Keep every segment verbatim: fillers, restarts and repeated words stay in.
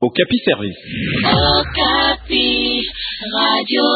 Okapi Service. Okapi, Radio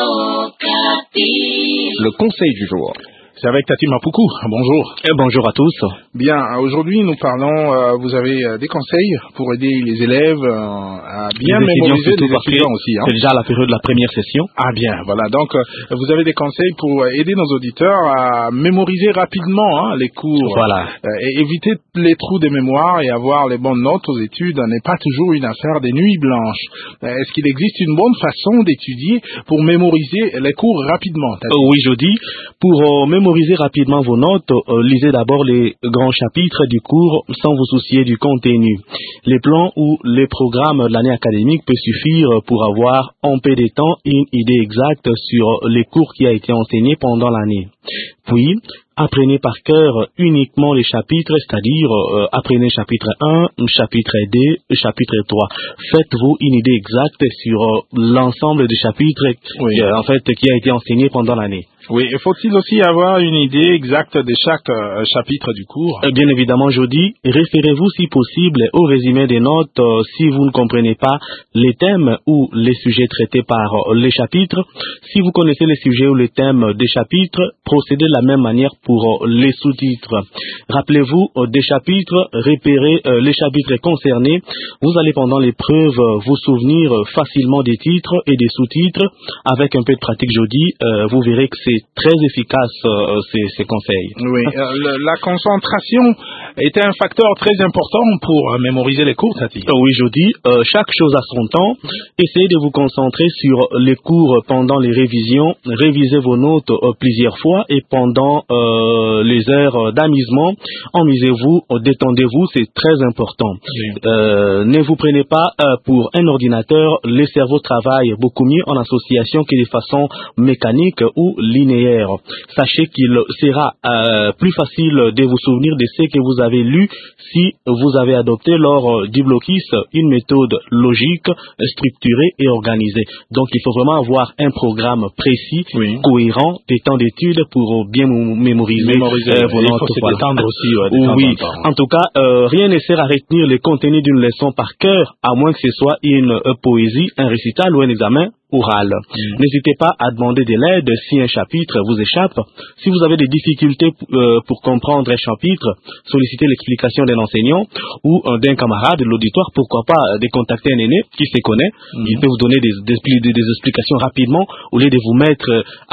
Okapi. Le conseil du jour. C'est avec Tati Mapoukou. Bonjour. Et bonjour à tous. Bien, aujourd'hui nous parlons, euh, vous avez euh, des conseils pour aider les élèves euh, à bien les mémoriser, les étudiants aussi. Hein. C'est déjà la période de la première session. Ah bien, voilà. Donc euh, vous avez des conseils pour aider nos auditeurs à mémoriser rapidement hein, les cours. Voilà. Euh, et éviter les trous de mémoire et avoir les bonnes notes aux études n'est pas toujours une affaire des nuits blanches. Euh, est-ce qu'il existe une bonne façon d'étudier pour mémoriser les cours rapidement, Tati? euh, Oui, je dis, pour euh, mémoriser Mémorisez rapidement vos notes, euh, lisez d'abord les grands chapitres du cours sans vous soucier du contenu. Les plans ou les programmes de l'année académique peuvent suffire pour avoir en peu de temps une idée exacte sur les cours qui a été enseigné pendant l'année. Puis, apprenez par cœur uniquement les chapitres, c'est-à-dire euh, apprenez chapitre un, chapitre deux, chapitre trois. Faites-vous une idée exacte sur euh, l'ensemble des chapitres oui. euh, en fait, qui a été enseigné pendant l'année. Oui, et faut-il aussi avoir une idée exacte de chaque euh, chapitre du cours? Bien évidemment, je dis, référez-vous si possible au résumé des notes euh, si vous ne comprenez pas les thèmes ou les sujets traités par euh, les chapitres. Si vous connaissez les sujets ou les thèmes des chapitres, procédez de la même manière pour euh, les sous-titres. Rappelez-vous euh, des chapitres, repérez euh, les chapitres concernés. Vous allez pendant l'épreuve euh, vous souvenir euh, facilement des titres et des sous-titres. Avec un peu de pratique, je dis, euh, vous verrez que c'est très efficace euh, ces, ces conseils. Oui, euh, le, la concentration était un facteur très important pour euh, mémoriser les cours, Tati. Euh, oui, je dis, euh, chaque chose a son temps. Essayez de vous concentrer sur les cours pendant les révisions. Révisez vos notes euh, plusieurs fois et pendant euh, les heures d'amusement, amusez-vous, euh, détendez-vous, c'est très important. Oui. Euh, ne vous prenez pas euh, pour un ordinateur. Le cerveau travaille beaucoup mieux en association que de façon mécanique ou linéaire. Sachez qu'il sera euh, plus facile de vous souvenir de ce que vous avez lu si vous avez adopté lors du blocus une méthode logique, structurée et organisée. Donc il faut vraiment avoir un programme précis, oui. cohérent, des temps d'études pour bien mémoriser, mémoriser euh, vos notes. Il faut se détendre aussi. Ouais, de oui, temps en, temps. En tout cas, euh, rien ne sert à retenir le contenu d'une leçon par cœur, à moins que ce soit une euh, poésie, un récital ou un examen oral. Mm. N'hésitez pas à demander de l'aide si un chapitre vous échappe. Si vous avez des difficultés euh, pour comprendre un chapitre, sollicitez l'explication d'un enseignant ou euh, d'un camarade de l'auditoire. Pourquoi pas euh, de contacter un aîné qui se connaît. Mm. Il peut vous donner des, des, des, des explications rapidement au lieu de vous mettre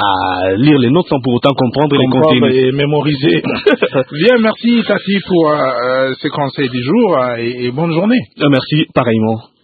à lire les notes sans pour autant comprendre, comprendre les contenus. Et mémoriser. Bien, merci Tati pour euh, ces conseils du jour euh, et, et bonne journée. Euh, merci, pareillement.